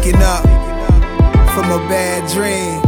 waking up from a bad dream.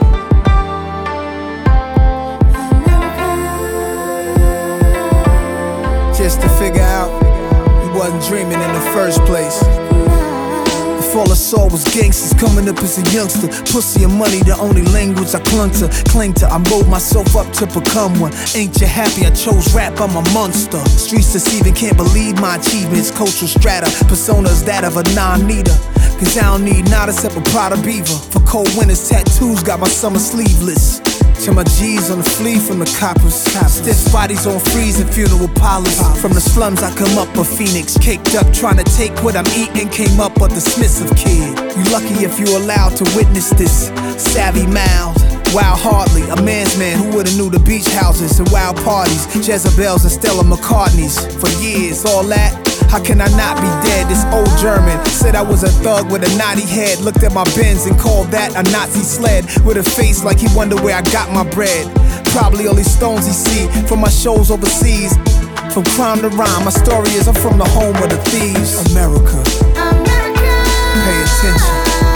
Just to figure out we wasn't dreaming in the first place. If all I saw was gangsters coming up as a youngster, pussy and money the only language I clung to. I mold myself up to become one. Ain't you happy I chose rap, I'm a monster. Streets deceiving, can't believe my achievements. Cultural strata, personas that of a non-neater. Cause I don't need not except a Prada Beaver. For cold winters, tattoos got my summer sleeveless. To my G's on the flee from the coppers. Stiff bodies on freeze and funeral parlors. From the slums I come up a phoenix, caked up trying to take what I'm eating. Came up a dismissive kid. You lucky if you allowed to witness this. Savvy mild, wild hardly, a man's man who would've knew the beach houses and wild parties, Jezebels and Stella McCartneys. For years, all that, how can I not be dead? This old German said I was a thug with a naughty head. Looked at my Benz and called that a Nazi sled. With a face like he wondered where I got my bread. Probably only stones he see from my shows overseas. From crime to rhyme, my story is I'm from the home of the thieves. America, pay attention.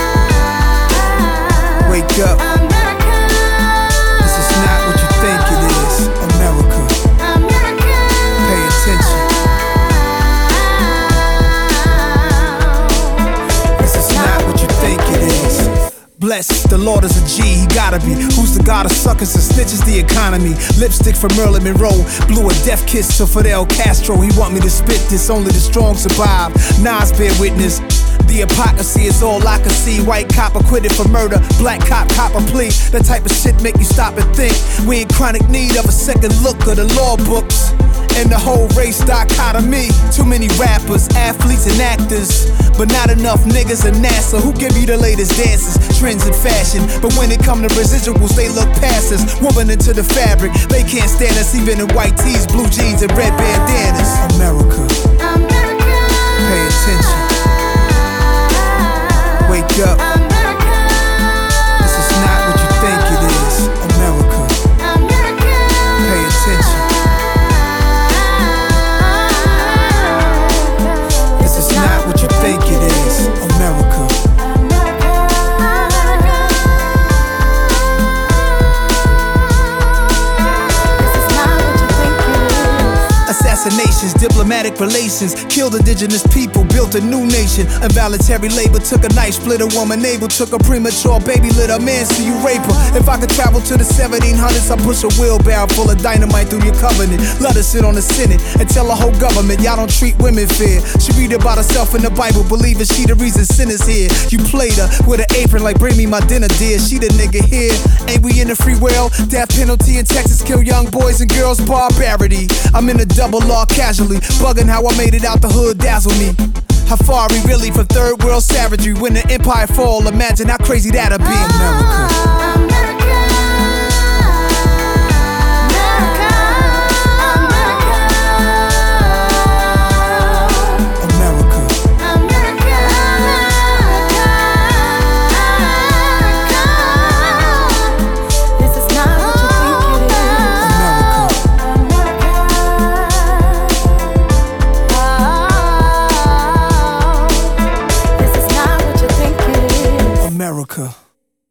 Wake up. This is not what you think it is. America, pay attention. Blessed, the Lord is a G, he gotta be. Who's the god of suckers and snitches the economy? Lipstick for Marilyn Monroe, blew a death kiss to Fidel Castro. He want me to spit this, only the strong survive. Nas bear witness. The hypocrisy is all I can see. White cop acquitted for murder, black cop a plea. That type of shit make you stop and think. We in chronic need of a second look of the law books. And the whole race dichotomy. Too many rappers, athletes and actors, but not enough niggas in NASA who give you the latest dances, trends and fashion. But when it come to residuals, they look past us. Woven into the fabric, they can't stand us even in white tees, blue jeans and red bandanas. America, pay attention. Wake up. This is not what you think it is. America, pay attention. Not what you think it is, America. Assassinations, diplomatic relations, killed indigenous people, built a new nation. Involuntary labor, took a knife, split a woman navel, took a premature baby, lit a man, so you rape her. If I could travel to the 1700s, I'd push a wheelbarrow full of dynamite through your covenant. Let her sit on the Senate and tell the whole government y'all don't treat women fair. She read about herself in the Bible, believing she the reason sin is here. You played her with an apron like bring me my dinner, dear. She the nigga here. Ain't we in the free world? Death penalty in Texas, kill young boys and girls, barbarity. I'm in a double law casually, bugging how I made it out the hood, dazzle me. How far are we really from third world savagery? When the empire fall, imagine how crazy that'll be. America,